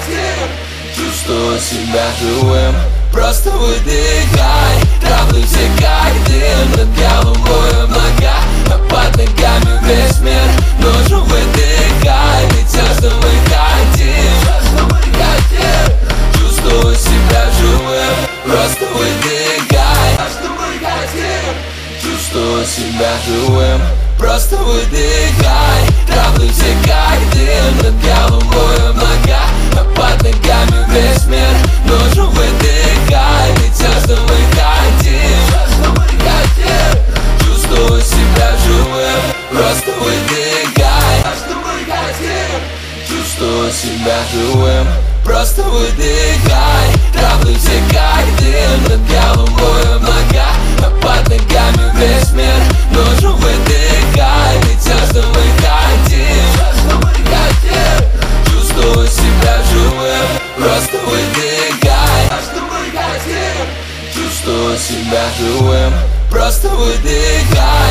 хотим чувствовать себя живым. Просто выдыхай, травы все как дым. Над головой облака, а под ногами весь мир. Ночью выдыхай, ведь все, что мы хотим чувствовать себя живым. Просто выдыхай, что мы хотим чувствовать себя живым. Просто выдыхай, травы все как дым. Над головой облака, а под ногами весь мир. Ночью выдыхай, ведь все, что мы хотим чувствовать себя живым. Просто выдыхай, что мы хотим чувствовать себя живым. Просто выдыхай, травы все как дым. Над головой облака, а под ногами весь мир. Ночью выдыхай, ведь все, что мы хотим чувствовать себя живым. Просто выдыхай, что мы хотим чувствовать себя живым. Просто выдыхай.